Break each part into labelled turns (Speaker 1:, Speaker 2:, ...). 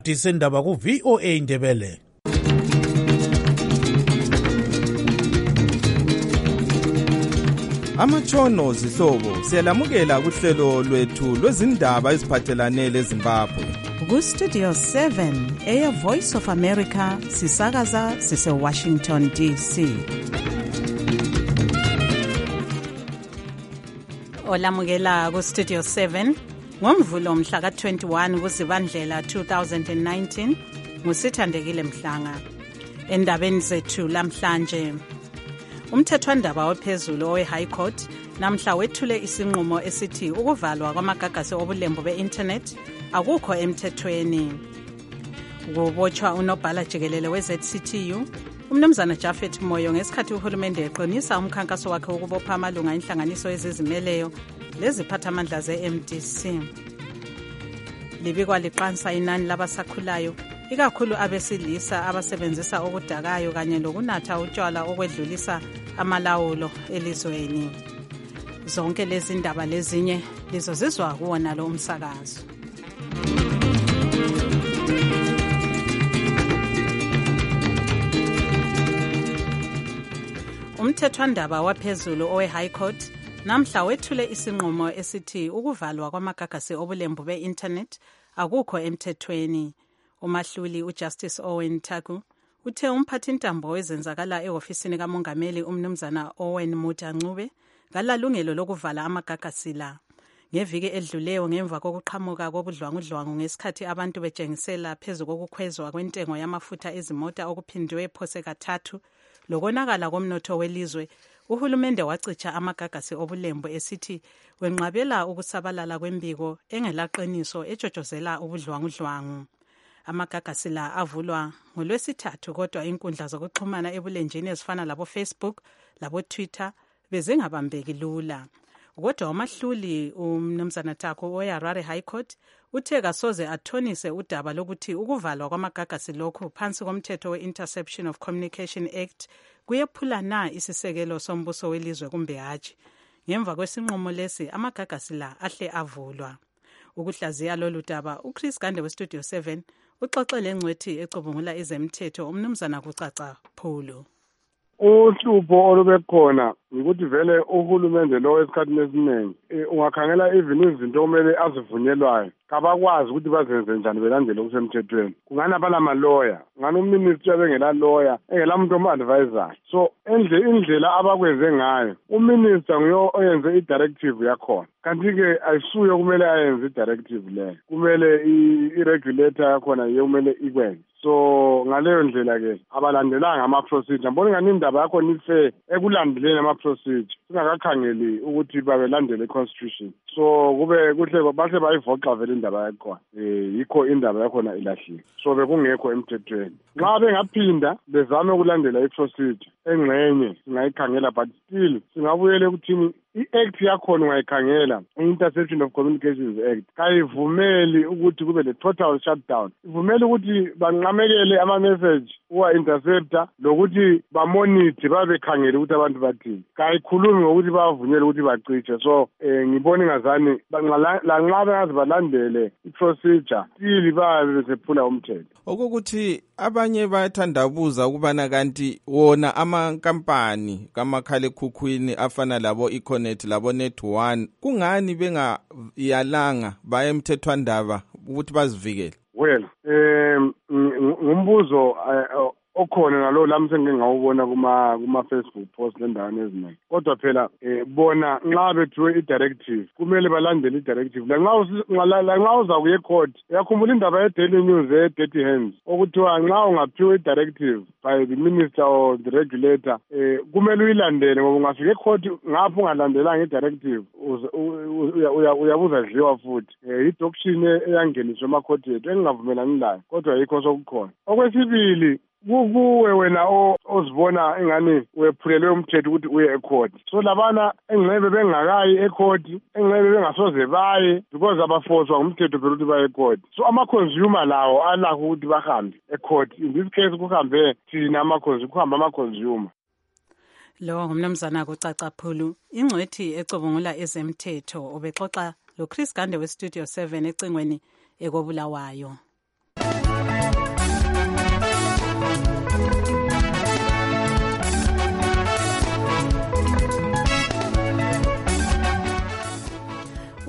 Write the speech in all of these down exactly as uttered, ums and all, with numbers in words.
Speaker 1: Disendaba ku V O A Ndebele.
Speaker 2: Amatshono zihlobo siyalamukela kuhlelo lwethu lwezindaba eziphathelane leZimbabwe.
Speaker 3: Ku Studio seven, Air Voice of America, sisakaza sise Washington D C. Olamukela ku Studio seven, ngomvulo mhla ka twenty-one kuZibandlela two thousand nineteen, ngusithandekile Mhlanga. Endabeni zethu lamhlanje, umthethwandaba ophezulu owe High Court namhla wethule isinqumo esithi ukuvalwa kwamagagasi obulembu be-internet akukho emthethweni. Kubotshwa unobhala jikelele we-Z C T U umnumzana Japhet Moyo ngesikhathi uhulumende eqinisa umkhankaso wakhe ukubopha amalunga inhlanganiso ezizimeleyo leziphathamandla ze-M D C. Libikwa liqansa inani labasakhulayo ikakhulu abesilisa abasebenzisa okudakayo kanye lokunatha utshwala okwedlulisa amalawulo elizweni. Zonke lezi ndaba lezinye lizozizwa kuwona lo umsakazo. Umthethwandaba waphezulu owe High Court namhla wethule isinqumo esithi ukuvalwa kwamagagasi obulembu be-internet akukho emthethweni. Umahluli uJustice Owen Taku uthe umphathintambo wezenzakala ehofisini kamongameli umnumzana Owen Muta Ncube ngalalungelo lokuvala amagagasi la. Ngeviki edluleyo ngemva kokuqhamuka kobudlwangudlwangu ngesikhathi abantu betshengisela phezu kokukhwezwa kwentengo yamafutha ezimota okuphindwe phose kathathu lokonakala komnotho welizwe, uhulumende wacitsha amagagasi obulembu esithi wenqabela ukusabalala kwembiko engelaqiniso ejojozela ubudlwangudlwangu. Amagagasi la avulwa ngolwesithathu kodwa inkundla zokuxhumana ebulenjini ezifana labo Facebook labo Twitter bezingabambeki lula. Kodwa umahluli umnumzana Taku oyaRare High Court uthe kasoze athonise udaba lokuthi ukuvalwa kwamagagasi lokhu phansi komthetho we-Interception of Communication Act kuyephula na isisekelo sombuso welizwe kumbe hatshi. Ngemva kwesinqumo lesi amagagasi la ahle avulwa. Ukuhlaziya lolu daba uChris Gande weStudio seven uxoxele ngcwethi ecubungula izemthetho umnumzana kucaca phulu.
Speaker 4: Uhlupho olubekhona ukuthi vele uhulumende lo esikhathini esiningi ungakhangela even izinto kumele azivunyelwayo kabakwazi ukuthi bazenze njani belandele okusemthethweni. Kungani abalama lawyer, ngani uminister bengela lawyer, engela muntu omadvisor. So endle indlela abakwenze ngayo uminister nguyo oyenze i-directive yakhona, kanti ke ayisuyo kumele ayenze i-directive leyo, kumele i-regulator yakhona yiyo kumele ikwenze. So ngaleyo ndlela ke abalandelanga ama-procedure. Mbona ngani indaba yakho nife ekulandeleni ama-procedure singakakhangeli ukuthi babelandele i-constitution. So kube kuhle bahle bayivoxa vele indaba yakhona, eh yikho indaba yakhona ilahlile. So bekungekho emthethweni. Nxa bengaphinda bezame ukulandela i-procedure engxenye singayikhangela, but still singabuyele ukuthini i-act yakhona ungayikhangela, i-Interception of Communications Act kayivumeli ukuthi kube le total shutdown. Ivumela ukuthi banqamekele ama-message uwa-interceptor lokuthi bamonithe babekhangele ukuthi abantu bathini. Kayikhulumi ngokuthi bavunyele ukuthi bacishe. So eh ngibona ingazani lanxa bengazi balandele i-procedure still babe besephula umthetho.
Speaker 2: Okokuthi abanye bayathandabuza ukubana kanti wona amankampani kamakhalekhukhwini afana labo Econet labo Net one kungani bengayalanga baye emthethwandaba ukuthi bazivikele?
Speaker 4: Well, um ngumbuzo okhona ngalo lami sengingawubona kuma kuma Facebook post lendaweni eziningi. Kodwa phela eh bona nxa bethiwe i-directive kumele balandele i-directive. La nxa la nxa uza kuye court yakhumbula indaba ye-Daily News e-Dirty Hands okuthiwa nxa ungaphiwe i-directive by the minister or the regulator eh kumele uyilandele, ngoba ungafika e-court ngapho ungalandelanga i-directive uyabuza dliwa futhi. Eh i-doctrine eyangeniswa ema-court ethu engingavumelani layo, kodwa yikho sokukhona. Okwesibili, kuwe wena ozibona engani wephulelwe umthetho ukuthi uye ecourt. So labana engcebe bengakayi ecourt, engcebe bengasoze baye because abafoswa ngumthetho phela ukuthi baye ecourt. So ama-consumer lawo alakho ukuthi bahambe ecourt. In this case kuhambe thina ama-consumer, kuhamba ama-consumer.
Speaker 3: Lo ngumnumzana kucaca phulu ingcwethi ecubungula ezemthetho obexoxa lo Chris Gande weStudio seven ecingweni ekobulawayo.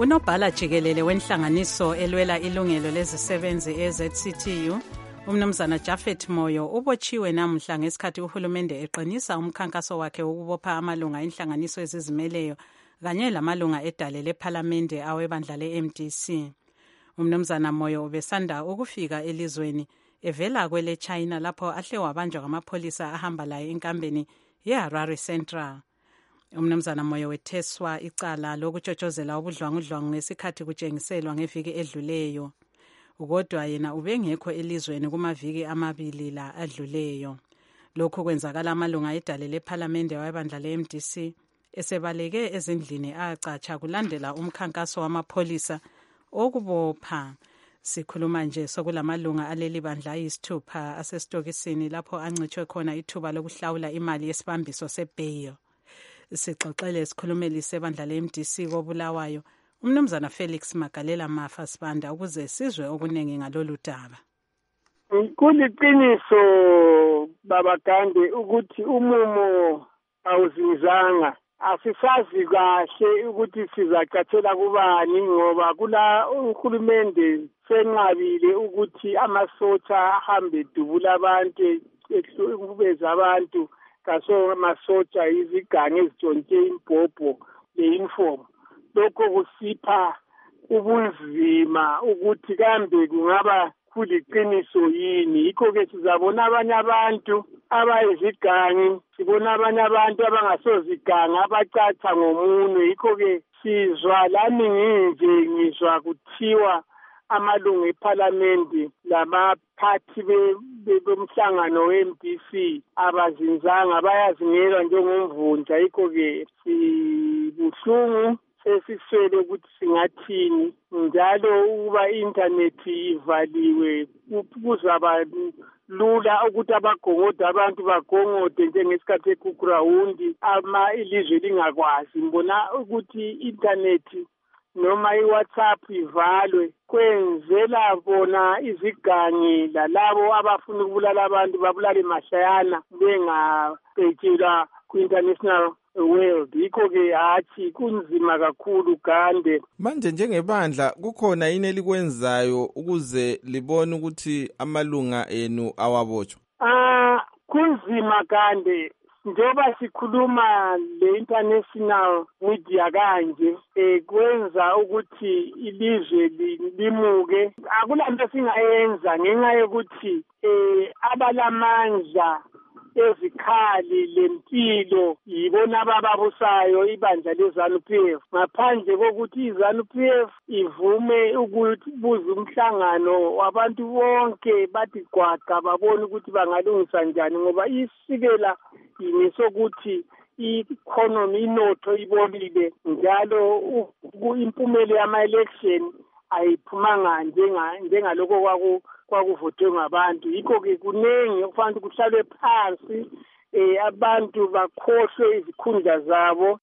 Speaker 3: Unobhala jikelele wenhlanganiso elwela ilungelo lezisebenzi e-Z C T U, umnumzana Japhet Moyo, ubotshiwe namhla ngesikhathi uhulumende eqinisa umkhankaso wakhe wokubopha amalunga enhlanganiso ezizimeleyo kanye lamalunga edale lephalamende awebandla le-M D C. Umnumzana Moyo ubesanda ukufika elizweni evela kwele China lapho ahle wabanjwa ngamapholisa ahamba laye enkambeni ye-Harare Central. Umnumzana Moyo wetheswa icala lokutshotshozela ubudlwangudlwangu ngesikhathi kutshengiselwa ngeviki edluleyo. Kodwa yena ubengekho elizweni kumaviki amabili la adluleyo. Lokhu kwenzakala amalunga edale lephalamende webandla le-M D C esebaleke ezindlini acatsha kulandela umkhankaso wamapholisa okubopha. Sikhuluma nje sokulamalunga aleli bandla ayisithupha asesitokisini lapho ancitshwe khona ithuba lokuhlawula imali yesibambiso sebail. Sixoxele sikhulumeli sebandla le-M D C koBulawayo umnumzana Felix Magalela Mafa Sibanda ukuze sizwe okunengi ngalolu daba.
Speaker 5: Kuliqiniso baba Gande ukuthi umumo awuzinzanga. Asisazi kahle ukuthi sizacathela kubani ngoba kula uhulumende senqabile ukuthi amasotsha ahambe dubula abantu ehlubeza abantu kaso amasotsha izigange ezitshontshe imbhobho le-uniform. Lokho kusipha ubunzima ukuthi kambe kungaba kuliqiniso yini. Yikho-ke sizabona abanye abantu abayizigangi, sibona abanye abantu abangasozigangi abacaca ngomunwe. Yikho-ke sizwa lami nginje ngizwa kuthiwa amalungu ephalamende labaphathi bomhlangano we-M D C abazinzanga bayazingela njengomvunja. Yikho-ke sibuhlungu sesiswele ukuthi singathini njalo ukuba i-internet ivaliwe kuzaba lula ukuthi abagongode abantu bagongode njengesikhathi ekugrawundi ama ilizwe lingakwazi. Mbona ukuthi i-internet noma i-WhatsApp ivalwe kwenzela bona izigangi lalabo abafuna ukubulala abantu babulale mashayana bengabhekela ku-international world. Yikho-ke hathi kunzima kakhulu Gande.
Speaker 2: Manje njengebandla kukhona yini elikwenzayo ukuze libone ukuthi amalunga enu awabotshwa?
Speaker 5: Ah, kunzima Gande. Njoba sikhuluma le-international media kanje eh kwenza ukuthi ilizwe limuke. Akulanto singayenza ngenxa yokuthi eh abalamandla ezikhali lempilo yibona abababusayo ibandla leZANU P F. Ngaphandle kokuthi iZANU P F ivume ukuthi buza umhlangano wabantu bonke bathi gwaqa babone ukuthi bangalungisa njani ngoba isikela yisokuthi i-economy inotho ibolile njalo impumela yama-election ayiphumanga njengaloko kwaku kwakuvotwe ngabantu. Yikho-ke kunengi okufanele kuhlalwe phansi eh abantu bakhohlwe izikhundla zabo.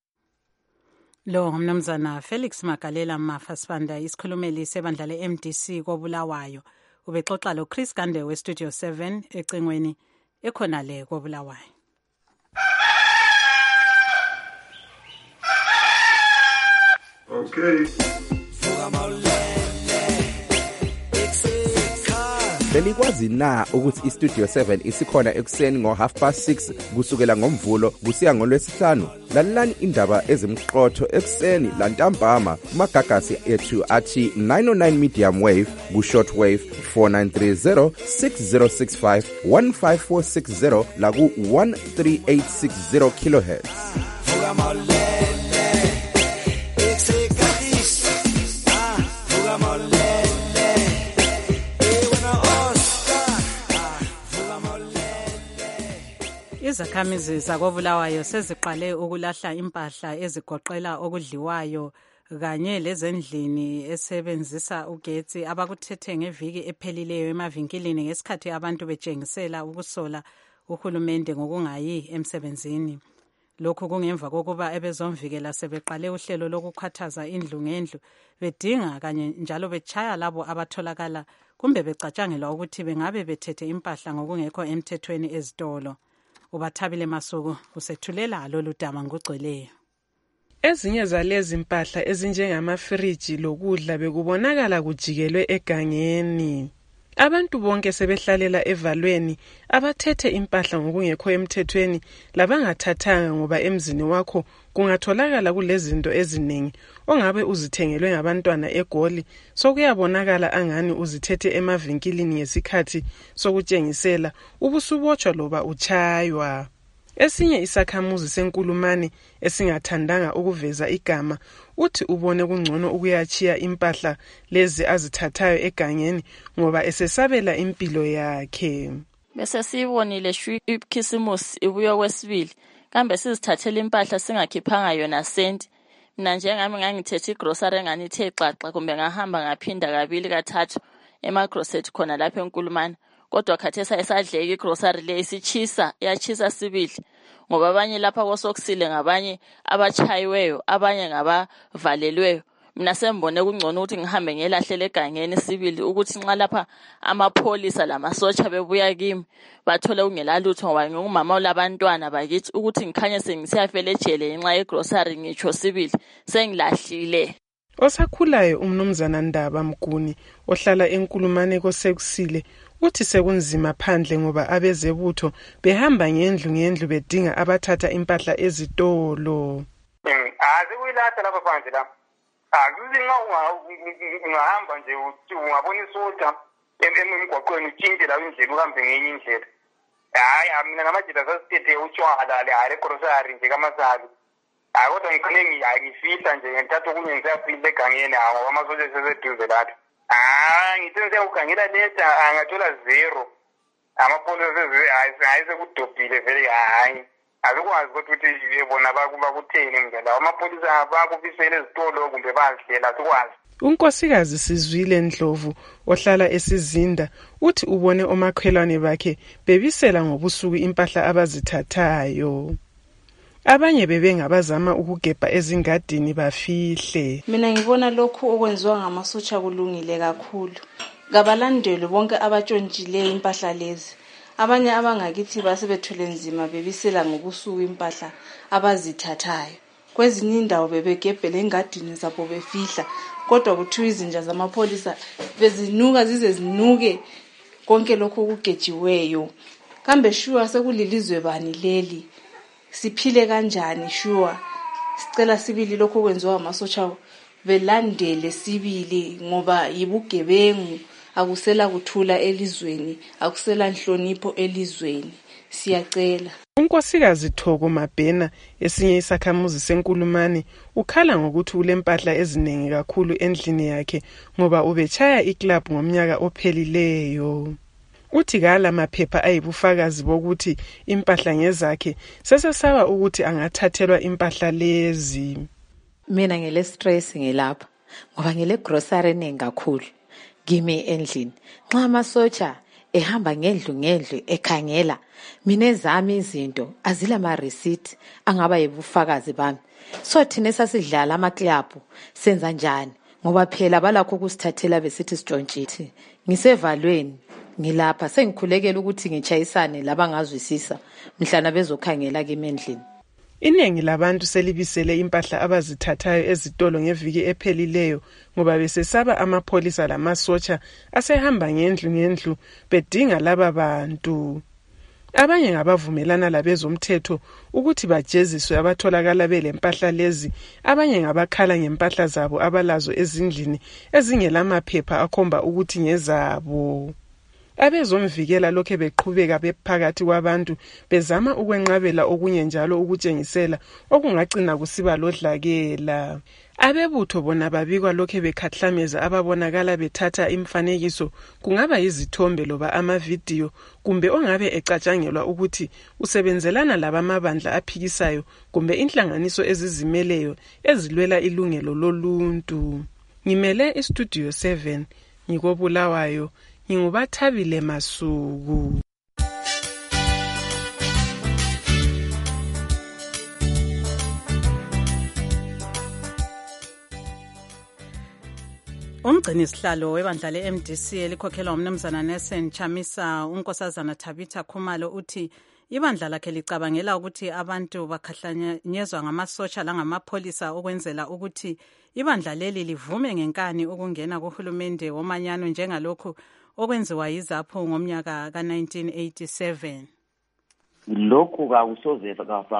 Speaker 3: Lo ngumnumzana Felix Magalela Mafa Sibanda, isikhulumeli sebandla le-M D C koBulawayo. Ubexoxa lo Chris Gande we Studio seven ecingweni ekhona le koBulawayo.
Speaker 6: Okay.
Speaker 7: Belikwazi na ukuthi iStudio seven isikhona ekuseni ngo half past six kusukela ngomvulo kusiya ngolwesihlanu? Lalelani indaba ezimqotho ekuseni lantambama kumagagasi ethu athi nine oh nine medium wave ku short wave four nine three zero six zero six five one five four six zero la ku one three eight six zero kilohertz.
Speaker 3: Izakhamizi zakoBulawayo seziqale ukulahla impahla ezigoqela okudliwayo kanye lezendlini esebenzisa ugetsi abakuthethe ngeviki ephelileyo emavinkilini ngesikhathi abantu betshengisela ukusola uhulumende ngokungayi emsebenzini. Lokhu kungemva kokuba ebezomvikela sebeqale uhlelo lokukhathaza indlu ngendlu bedinga kanye njalo betshaya labo abatholakala kumbe becatshangelwa ukuthi bengabe bethethe impahla ngokungekho emthethweni ezitolo. Ubathabile Masuku usethulela lolu daba ngogcweleyo.
Speaker 6: Ezinye zalezi impahla ezinjengamafriji lokudla bekubonakala kujikelwe egangeni. Abantu bonke sebehlalela evalweni abathethe impahla ngokungekho emthethweni labangathathanga ngoba emzini wakho kungatholakala kulezinto eziningi ongabe uzithengelwe ngabantwana eGoli sokuyabonakala angani uzithethe emavinkilini ngesikhathi sokutshengisela ubusubotshwa loba uchaywa. Esinye isakhamuzi senkulumane esingathandanga ukuveza igama uthi ubone kungcono ukuyachiya impahla lezi azithathayo egangeni ngoba esesabela impilo yakhe.
Speaker 8: Bese sibonile shu ikhisimusi ibuyo kwesibili kambe sizithathela impahla singakhiphanga yona senti. Mina njengami ngangithethe igrocery engani ithe xaxa kumbe ngahamba ngaphinda kabili kathathu emagrocery khona lapha enkulumane. Kodwa khathesa esadleka igrocery le isichisa yachisa sibili ngoba abanye lapha kosokusile ngabanye abachayiweyo abanye ngabavalelweyo. Mina sembone kungcono ukuthi ngihambe ngelahlele egangeni sibili ukuthi nxa lapha amapholisa lamasotsha bebuya kimi bathole kungelalutho ngoba ngingumama olabantwana bakithi ukuthi ngikhanye sengisiyafela ejele ngenxa yegrocery ngitsho sibili sengilahlile.
Speaker 6: Osakhulayo umnumzana Ndaba Mguni ohlala enkulumane kosekusile uthi sekunzima phandle ngoba abezebutho behamba ngendlu ngendlu bedinga abathatha impahla ezitolo.
Speaker 9: Azi kuyilatha lapha phandle lapha. Akuzinga ungahamba nje ungabona isoda emgwaqweni utshintshe la indlela uhambe ngenye indlela. Hayi mina namajita sasithethe utshwala le hare grocery nje kamasali. Hayi kodwa ngikhane ngiyifihla nje ngithatha okunye ngisafile egangeni ngoba amasotsha seseduze lapha. Ah ngithenze ukhangela leta angathola zero. Amapolisa hayi sekudobhile vele hayi. Akukwazi ukuthi bona bakuba kutheni ngela amapolisa bakubisela ezitolo kumbe bazihlela sikwazi.
Speaker 6: Unkosikazi Sizwile Ndlovu ohlala eSizinda uthi ubone omakhelwane bakhe bebisela ngobusuku impahla abazithathayo. Abanye bebengabazama ukugebha ezingadini bafihle.
Speaker 10: Mina ngibona lokhu okwenziwa ngamasotsha kulungile kakhulu. Ngabalandeli bonke abatshontshileyo impahla lezi. Abanye abangakithi basebethule nzima bebisela ngobusuku impahla abazithathayo. Kwezinye indawo bebegebhela engadini zabo befihla kodwa kuthiwa izinja zamapolisa bezinuka zize zinuke konke lokho kugejiweyo. Kambe shuwa sekulilizwe bani leli? Siphile kanjani shuwa? Sicela sibili lokho kwenziwa amasotsha belandele sibili ngoba yibugebengu. Akusela kuthula elizweni, akusela nhlonipho elizweni. Siyacela.
Speaker 6: Unkosikazi Thoko Mabhena esinye isakhamuzi senkulumane ukhala ngokuthi ulempahla eziningi kakhulu endlini yakhe ngoba ubechaya iclub ngomnyaka ophelileyo. Uthi kala maphepha ayibufakazi bokuthi impahla ngezakhe sesesaba ukuthi angathathelwa impahla lezi.
Speaker 11: Mina ngile stress ngilapha ngoba ngile grocery eningi kakhulu. Kimi endlini nxa amasotsha ehamba ngendlu ngendlu ekhangela mina ezami izinto azila ma receipt angaba yibufakazi bami. So thina sasidlala ama club senza njani ngoba phela balakho ukusithathela besithi sitshontshithi. Ngisevalweni ngilapha sengikhulekela ukuthi ngichayisane labangazwisisa mhlana bezokhangela kimi endlini.
Speaker 6: Iningi labantu selibisele impahla abazithathayo ezitolo ngeviki ephelileyo ngoba besesaba amapolisa lamasotsha asehamba ngendlu ngendlu bedinga laba bantu. Abanye ngabavumelana labezomthetho ukuthi bajeziswe abatholakala belempahla lezi, abanye ngabakhala ngempahla zabo abalazo ezindlini ezingelamaphepha akhomba ukuthi ngezabo. Abezomvikela lokho beqhubeka bephakathi kwabantu bezama ukwenqabela okunye njalo ukutshengisela okungagcina kusiba lodlakela. Abebutho bona babikwa lokho bekhathlameza ababonakala bethatha imfanekiso kungaba yizithombe loba amavidiyo kumbe ongabe ecatshangelwa ukuthi usebenzelana labamabandla aphikisayo kumbe inhlanganiso ezizimeleyo ezilwela ilungelo loluntu. Ngimele iStudio seven ngikobulawayo. Ngingubathabile Masuku.
Speaker 3: Umgcini sihlalo webandla le-M D C elikhokhelwa umnumzana Nelson Chamisa, unkosazana Tabitha Khumalo uthi ibandla lakhe licabangela ukuthi abantu bakhahlanyezwa ngamasotsha langamapholisa ukwenzela ukuthi ibandla leli livume ngenkani ukungena kuhulumende womanyano njengalokhu okwenziwa yiZAPU ngomnyaka ka nineteen eighty-seven.
Speaker 12: Lokhu kakusoze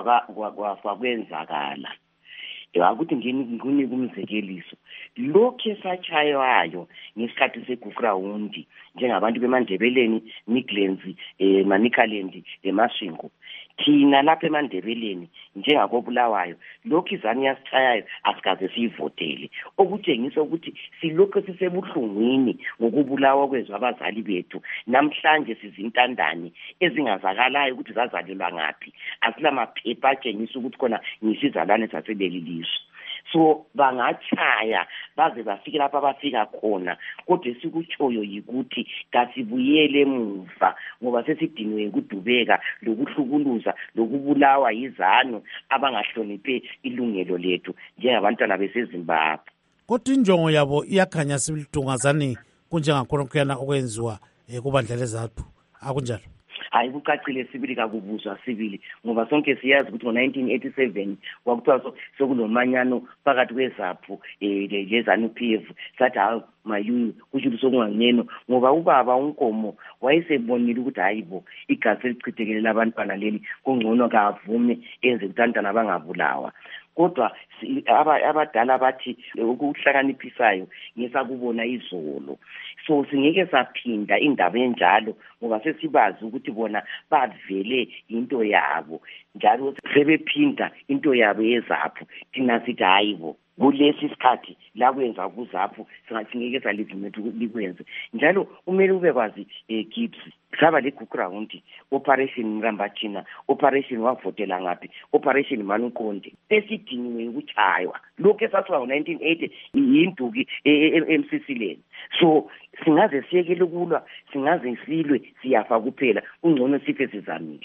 Speaker 12: kwakwenzakala. Akuthi ngini kumzekeliso lokho esachayayo ngesikhathi segurawundi njengabantu beMandebeleni, Midlands, eh Manicaland, eMasvingo. Thina lapha eMandebeleni njengakobulawayo lokho izani yasichayayo asikaze siyivotele, okutshengisa ukuthi silokho sisebuhlungwini ngokubulawa kwezwe abazali bethu. Namhlanje sizintandane ezingazakalayo ukuthi zazalelwa ngapi, asilamaphepha atshengisa ukuthi khona ngisizalwane saseleli lizwe. So bangachaya baze bafike lapha abafika khona, kodwa esikutshoyo yikuthi kasibuyele emuva ngoba sesidinwe ukudubeka lokuhlukuluza lokubulawa yizanu abangahloniphe ilungelo lethu njengabantwana beseZimbabwe.
Speaker 1: Kodwa injongo yabo iyakhanya sibilidungazani kunjengakhona okwenziwa kubandla leZAPU akunjalo?
Speaker 12: Hayi kucacile sibili kakubuzwa sibili ngoba sonke siyazi ukuthi ngo nineteen eighty-seven kwakuthiwa sokulomanyano phakathi kweZAPU eh leZANU P F sathi hayi mayuyu kusho sokungangeno ngoba ubaba uNkomo wayesebonile ukuthi hayibo igazi elichithekele labantwana leli kungcono kavume enze ukutantana bangabulawa. Kodwa abadala bathi ukuhlakaniphisayo ngesakubona izolo. So singeke saphinda indaba enjalo ngoba sesibazi ukuthi bona bavele into yabo njalo sebephinda into yabo yeZAPU. Thina sithi hayibo kulesi sikhathi la kwenza kuZAPU singeke salivume likwenze njalo. Umele ube kwazi eh Gibbs saba le ground operation Mrambachina, operation wavotela ngapi, operation Manukonde esidiniwe ukuchaywa lokho esathiwa ngo nineteen eighty yinduki e-M C C leni. So singaze siyekele kulwa, singaze silwe siyafa kuphela, ungcono sife sizamile.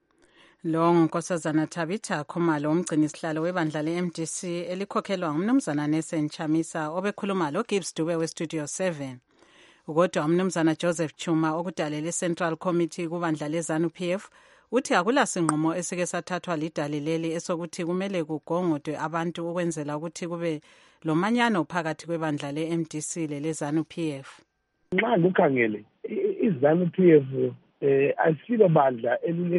Speaker 3: Lo nguNkosazana Tabitha Khumalo, umgcini sihlalo webandla le-M D C elikhokhelwa ngumnumzana Nelson Chamisa obekhuluma lo Gibbs Dube weStudio seven. Ukodwa umnumzana Joseph Chuma okudalele iCentral Committee kubandla leZANU P F uthi akula sinqumo esike sathathwa lidale leli esokuthi kumele kugongodwe abantu ukwenzela ukuthi kube lomanyano phakathi kwebandla le-M D C leleZANU P F.
Speaker 4: Nxa ngikhangele iZANU P F eh asilo bandla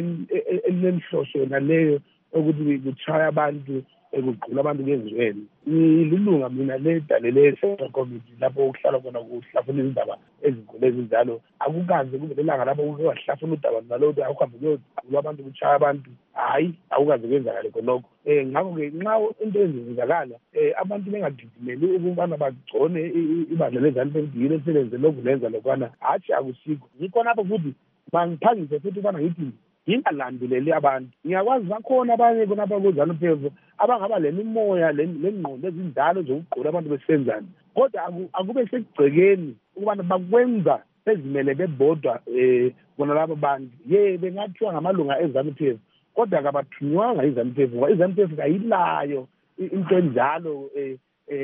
Speaker 4: elinenhloso naleyo ukuthi kuchaya abantu ekugqula abantu ngezweni. Ngilunga mina ledalele Central Committee lapho ukuhlala khona kuhlafuna izindaba ezinkulu ezinjalo. Akukaze kube lelanga lapho kuhlafuna udaba nalokho akuhambe kuyogqula abantu kuchaya abantu. Hayi akukaze kwenzakale khonokho. Eh ngakho ke nxa into ezenzakala eh abantu bengadidimeli ukubana bagcone ibandla leZANU bengiyile selenze lokhu lenza lokwana hathi akusikho. Ngikho lapho futhi bangiphangise futhi ubana ngithi ngingalanduleli abantu. Ngiyakwazi bakhona abanye konapha kuZANU P F abangaba lemimoya lengqondo ezindalo zokugqula abantu besenzana, kodwa akube sekugcekeni ukubana bakwenza bezimele bebodwa eh bona labo bantu ye bengathiwa ngamalunga eZANU P F, kodwa akabathunywanga iZANU P F ngoba iZANU P F kayilayo into enjalo eh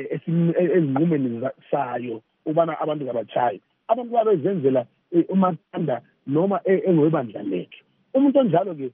Speaker 4: ezinqumeni sayo ubana abantu kabachayi. Abantu babezenzela umathanda noma engwebandla lethu. Umuntu onjalo ke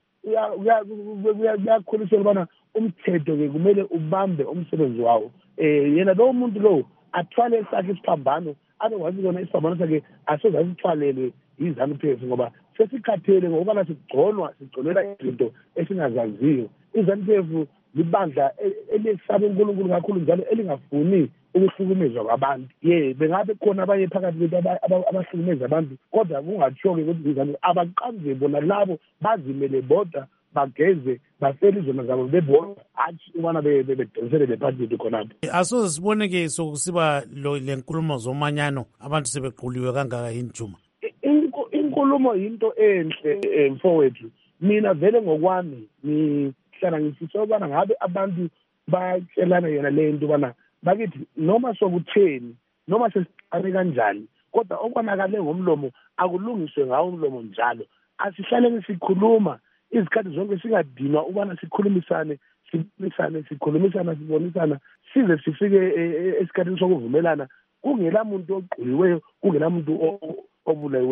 Speaker 4: uyakholisela ubana umthetho ke kumele ubambe umsebenzi wawo. Eh yena lo muntu lo athwale sakhe isiphambano abe wazi kona isiphambano sakhe asoze asithwalelwe iZANU P F ngoba sesikhathele ngoba sigconwa sigconela izinto esingazaziyo. iZANU P F libandla elesaba uNkulunkulu kakhulu njalo elingafuni ukuhlukumezwa kwabantu. Ye bengabe khona abanye phakathi kwethu abahlukumeza abantu, kodwa kungatsho ke ukuthi iZANU abaqanze bona labo bazimele bodwa bageze bafela izona zabo bebona athi ubana bedonsele leparty khonapho.
Speaker 1: Asoze sibone ke sokusiba lenkulumo zomanyano abantu sebequliwe kangaka injuma.
Speaker 4: Inkulumo yinto enhle mfowethu. Mina vele ngokwami ngihlala ngisho ubana ngabe abantu batshelana yona le nto bana bakithi noma sokutheni noma sesiqale kanjani, kodwa okwanakale ngomlomo akulungiswe ngawo umlomo njalo. Asihlale sikhuluma izikhathi zonke singadinwa ubana sikhulumisane sikhulumisane sikhulumisana sibonisana size sifike esikhathini sokuvumelana kungela muntu oqhiweyo kungela muntu obuleweyo.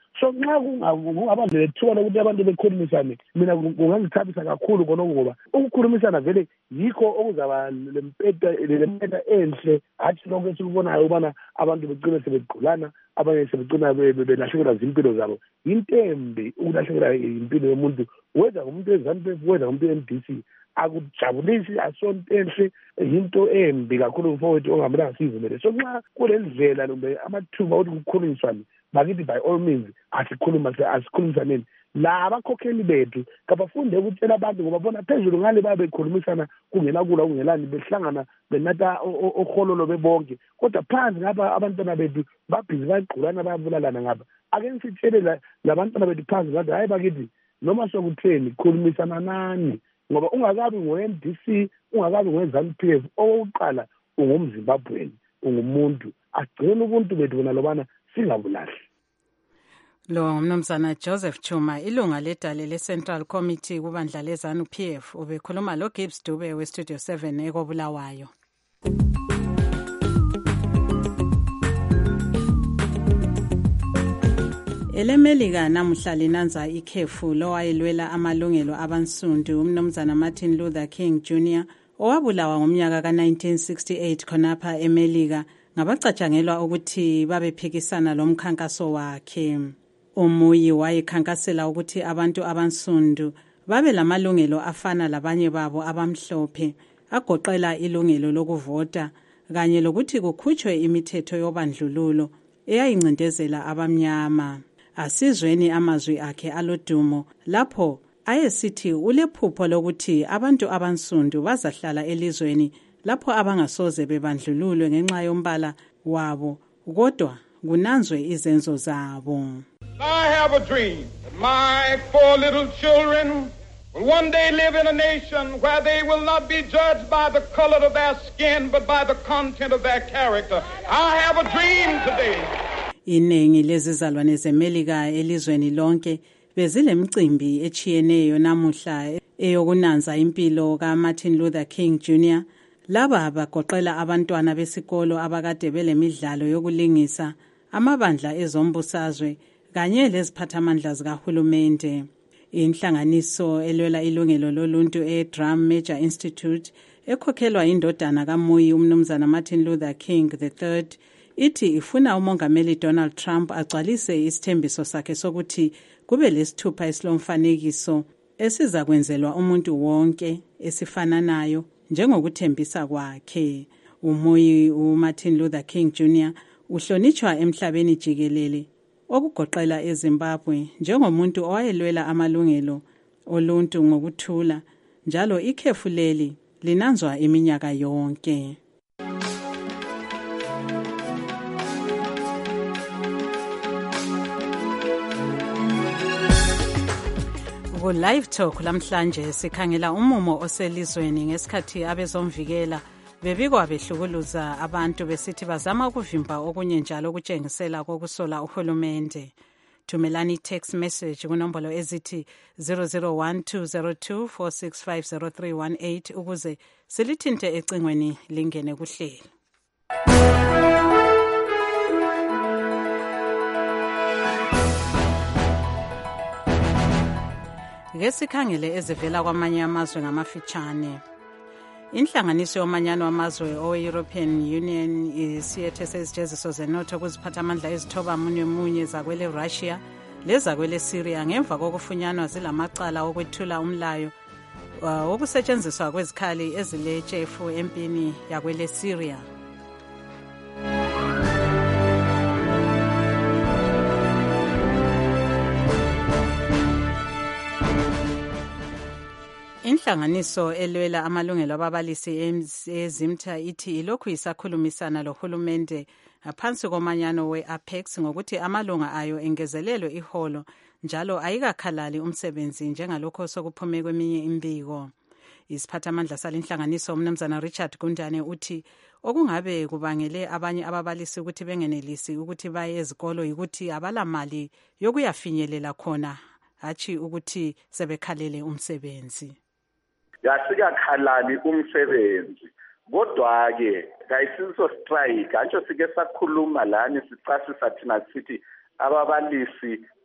Speaker 4: so nxa kungaba lethuba lokuthi abantu bekhulumisane mina kungangithabisa kakhulu khona ngoba ukukhulumisana vele yikho okuzaba lempeta lempeta enhle hathi lokho esikubonayo ubana abantu begcina sebegqulana abanye sebegcina belahlekelwa zimpilo zabo intembi ukulahlekelwa impilo yomuntu whether umuntu eZANU-P F whether umuntu e-M D C akujabulisi asonto enhle into embi kakhulu mfowethu ongamelanga sivumele so nxa kulendlela nombe amathuba ukuthi kukhulunyiswane bakithi by all means asikhuluma asikhulumisaneni la abakhokheli bethu kabafunde ukutshela abantu ngoba bona phezulu ngale babe bekhulumisana kungela kula kungelani behlangana benatha ohololo bebonke kodwa phansi ngapha abantwana bethu babhizi bagqulana bayabulalana ngapha ake ngisitshele labantwana bethu phansi ngathi hayi bakithi noma sokutheni khulumisana nani ngoba ungakabi ngo-M D C ungakabi ngo-ZANU-P F owokuqala ungumzimbabweni ungumuntu agcine ubuntu bethu bona lobana singabulahli.
Speaker 3: Lo ngumnumzana Joseph Chuma ilunga ledale le-Central Committee kubandla le-ZANU-P F ubekhuluma lo Gibbs Dube we-Studio seven ekobulawayo. EleMelika namuhla linanza ikhefu lowayelwela amalungelo abansundu umnumzana Martin Luther King Junior owabulawa ngomnyaka ka nineteen sixty-eight khonapha eMelika ngabacatshangelwa ukuthi babephikisana lomkhankaso wakhe. Umuyi wayekhankasela ukuthi abantu abansundu babe lamalungelo afana labanye babo abamhlophe agoqela ilungelo lokuvota kanye lokuthi kukhutshwe imithetho yobandlululo eyayincindezela abamnyama. Asizweni amazwi akhe alodumo lapho ayesithi ulephupho lokuthi abantu abansundu bazahlala elizweni lapho abangasoze bebandlululwe ngenxa yombala wabo kodwa kunanzwe izenzo zabo.
Speaker 13: I have a dream that my four little children will one day live in a nation where they will not be judged by the color of their skin but by the content of their character. I have a dream today.
Speaker 3: Iningi lezizalwane zeMelika elizweni lonke bezilemicimbi echiyeneyo namuhla eyokunanza impilo kaMartin Luther King Junior Laba bagoqela abantwana besikolo abakade belemidlalo yokulingisa amabandla ezombusazwe kanye leziphathamandla zikahulumende. Inhlanganiso elwela ilungelo loluntu eDrum Major Institute ekhokhelwa indodana kaMuyi umnumzana Martin Luther King the third ithi ifuna umongameli Donald Trump agcwalise isithembiso sakhe sokuthi kube lesithupha esilomfanekiso esiza kwenzelwa umuntu wonke esifananayo njengokuthembisa kwakhe. Umuyi uMartin Luther King Junior uhlonitshwa emhlabeni jikelele okugoqela eZimbabwe njengomuntu owayelwela amalungelo oluntu ngokuthula njalo ikhefu leli linanzwa iminyaka yonke. Ku live talk lamhlanje sikhangela umumo oselizweni ngesikhathi abezomvikela bebikwa behlukuluza abantu besithi bazama ukuvimba okunye njalo ukutshengisela kokusola uhulumende. Thumelani text message kunombolo ezithi zero zero one two zero two four six five zero three one eight ukuze silithinte ecingweni lingene kuhlelo. Ngesikhangele ezivela kwamanye amazwe ngamafitshane. Inhlanganiso yomanyano wamazwe owe-European Union isiyethese izijeziso zenotho kuziphathamandla ezithoba munye munye zakwele Russia lezakwele Syria ngemva kokufunyanwa zilamacala okwethula umlayo uh, wokusetshenziswa kwezikhali eziletshefu empini yakwele Syria. Inhlanganiso elwela amalungelo ababalisi eZimta ithi ilokhu isakhulumisana lohulumende ngaphansi komanyano we-Apex ngokuthi amalunga ayo engezelelwe iholo njalo ayikakhalali umsebenzi njengalokho sokuphume kweminye imbiko. Isiphathamandla salinhlanganiso umnumzana Richard Gundane uthi okungabe kubangele abanye ababalisi ukuthi bengenelisi ukuthi baye ezikolo ukuthi abalamali yokuyafinyelela khona hathi ukuthi sebekhalele umsebenzi.
Speaker 14: Yasikakhalali umsebenzi kodwa ke kayisiso strike antsho sike sakhuluma lani sicasisa thina sithi ababalisi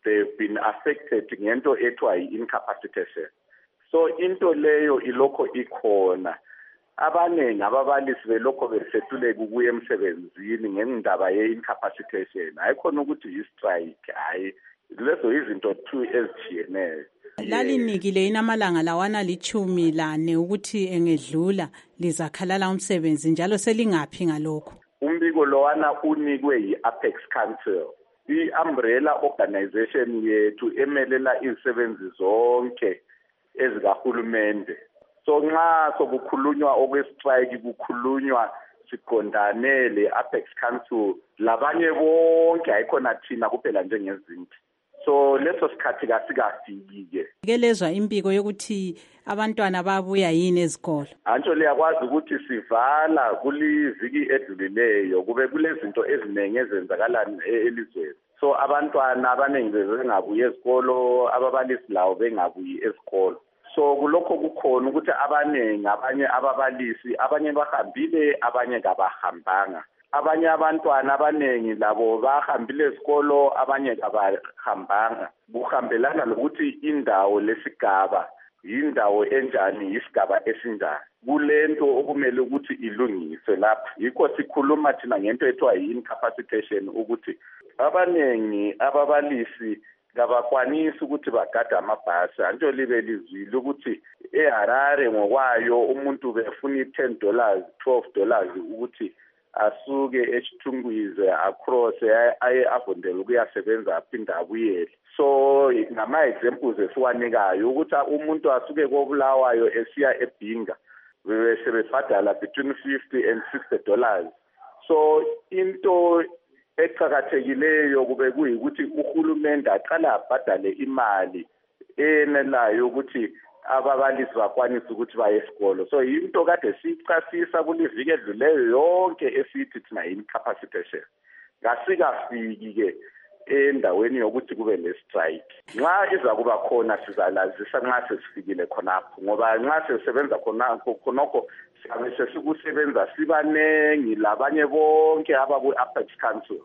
Speaker 14: they've been affected ngento ethiwa i-incapacitation. So into leyo ilokho ikhona. Abaningi ababalisi belokho besetuleka ukuya emsebenzini ngendaba ye-incapacitation. Ayikhona ukuthi yi-strike, hayi lezo izinto two ezitshiyeneyo.
Speaker 3: Lalinikile inamalanga lawana lichumi lane ukuthi engedlula lizakhalala umsebenzi njalo selingaphi ngalokho.
Speaker 14: Umbiko lowana unikwe yi-Apex Council, i-umbrella organization yethu emelela izisebenzi zonke ezikahulumende. So nxa sokukhulunywa okwestrike kukhulunywa siqondane le-Apex Council labanye bonke ayikhona thina kuphela njengezinto. So leso sikhathi kasikafiki-ke.
Speaker 3: Kelezwa impiko yokuthi abantwana babuya yini ezikolo?
Speaker 14: Antsho liyakwazi ukuthi sivala kuliviki edlulileyo kube kulezinto eziningi ezenzakala elizweni. So abantwana abaningi bengabuyi ezikolo, ababalisi lawo bengabuyi ezikolo. So kulokho kukhona ukuthi abaningi abanye ababalisi abanye bahambile abanye kabahambanga. Abanye abantwana abaningi labo bahambile esikolo abanye kabahambanga. Kuhambelana lokuthi indawo lesigaba yindawo enjani, isigaba esinjani. Kulento okumele ukuthi ilungiswe lapha. Yikho sikhuluma thina ngento ethiwa yi-incapacitation ukuthi abaningi ababalisi kabakwanisi ukuthi bagada amabhasi. Antsho libe lizwile ukuthi eHarare ngokwayo umuntu befuna i-ten dollars, twelve dollars ukuthi asuke eChitungwize across aye avondela ukuyasebenza aphinda abuyele. So ngama examples esiwanikayo ukuthi umuntu asuke koBulawayo esiya eBhinga bese bebhadala between fifty and sixty dollars. So into eqhakathekileyo kube kuyikuthi uhulumende aqala abhadale imali enelayo ukuthi ababalisi bakwanisa ukuthi baye esikolo. So into kade sicasisa kuliviki edluleyo yonke esithi thina incapacitation. Kasikafiki-ke endaweni yokuthi kube le-strike. Nxa iza kuba khona sizalazisa nxa sesifikile khonapho ngoba nxa sesebenza khonapho khonokho siyabe sesikusebenza sibanengi labanye bonke abaku-Apex Council.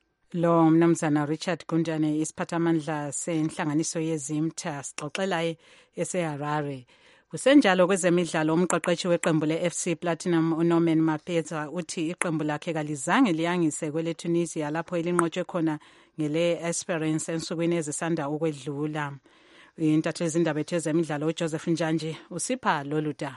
Speaker 3: Lo mnumzana Richard Gundane isiphathamandla senhlanganiso yezimtha sixoxelaye eseHarare. Kusenjalo kwezemidlalo umqeqeshi weqembu le-F C Platinum uNorman Mapeza uthi iqembu lakhe kalizange liyangise kwele Tunisia lapho elinqotshwe khona ngele Esperance ensukwini ezisanda ukwedlula. Intatheli zindaba ezemidlalo uJoseph Njanje usipha lolu daba.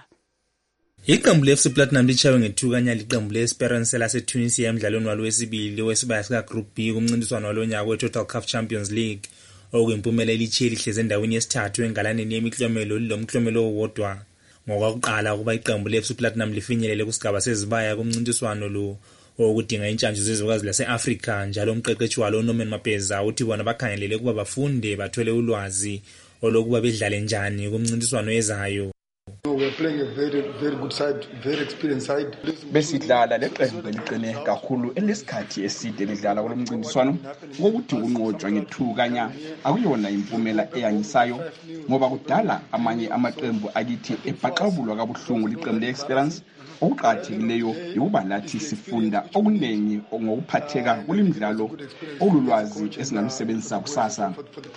Speaker 15: Iqembu le-F C Platinum lichawe ngethukanya liqembu le-Esperance lase-Tunisia emdlalweni walo wesibili wesibaya sika-Group B kumncintiswano walonyaka we-Total CAF Champions League okuyimpumelelo elithi lihleze endaweni yesithathu engalaneni yemiklomelo lomklomelo owodwa. Ngokwakuqala ukuba iqembu le-F C Platinum lifinyelele kusigaba sezibaya kumncintiswano lo okudinga intshantshu zezwekazi lase-Afrika njalo umqeqeshi walo uNorman Mapeza uthi bona bakhangelele ukuba bafunde bathole ulwazi olokuba bedlale njani kumncintiswano ezayo.
Speaker 16: We're playing a very, very good side, very experienced side.
Speaker 17: Besidlala leqembu eliqine kakhulu elisikhathi eside lidlala kulomncintiswano ngokuthi unqotshwa ngethukanya akuyona impumela eyangisayo ngoba kudala amanye amaqembu akithi ebhaqabulwa kabuhlungu liqembu le-Esperance. Okuqakathekileyo yokuba lathi sifunda okuningi ngokuphatheka kulimdlalo olulwazi esingalusebenzisa kusasa.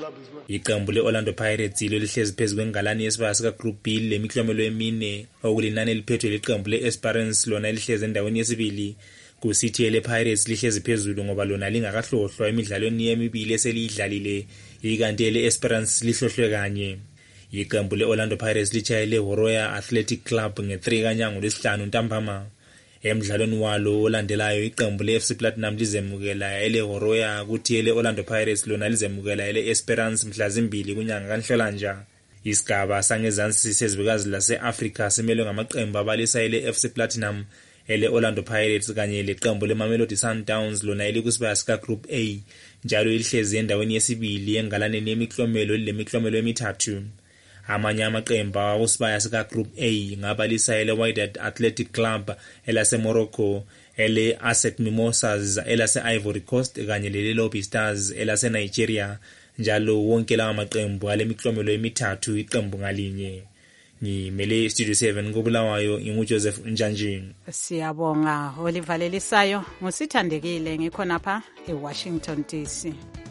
Speaker 15: Iqembu le-Orlando Pirates ilo lihlezi phezu kwengalani yesibaya sika-Group B lemiklomelo emine okulinani eliphethwe liqembu le-Esperance lona lihlezi endaweni yesibili. Kusithi ele-Pirates lihlezi phezulu ngoba lona lingakahlohlwa emidlalweni emibili eseliyidlalile ikanti ele-Esperance lihlohlwe kanye. Iqembu le-Orlando Pirates litshayele Horoya Athletic Club nge-three kanyanga lesihlanu ntambama. Emdlalweni walo olandelayo iqembu le-F C Platinum lizemukela ele Horoya kuthi ele Orlando Pirates lona lizemukela ele Esperance mhla zimbili kunyanga kaNhlolanja. Isigaba sangezansi sezwekazi lase-Afrika simelwe ngamaqembu abalisa ele F C Platinum, ele Orlando Pirates kanye leqembu leMamelodi Sundowns lona elikusibaya sika Group A njalo lihlezi endaweni yesibili engalaneni yemiklomelo lemiklomelo emithathu. Amanye amaqembu awusibaya sika Group A ngabalisa ele Wydad Athletic Club elase Morocco, ele Asset Mimosas elase Ivory Coast kanye lele Lobby Stars elase Nigeria, njalo wonke lawa maqembu alemiklomelo emithathu iqembu ngalinye. Ngimele Studio seven koBulawayo inguJoseph Njanjini.
Speaker 3: Siyabonga Oliver Lelisayo, ngusithandekile ngikhona lapha eWashington D C.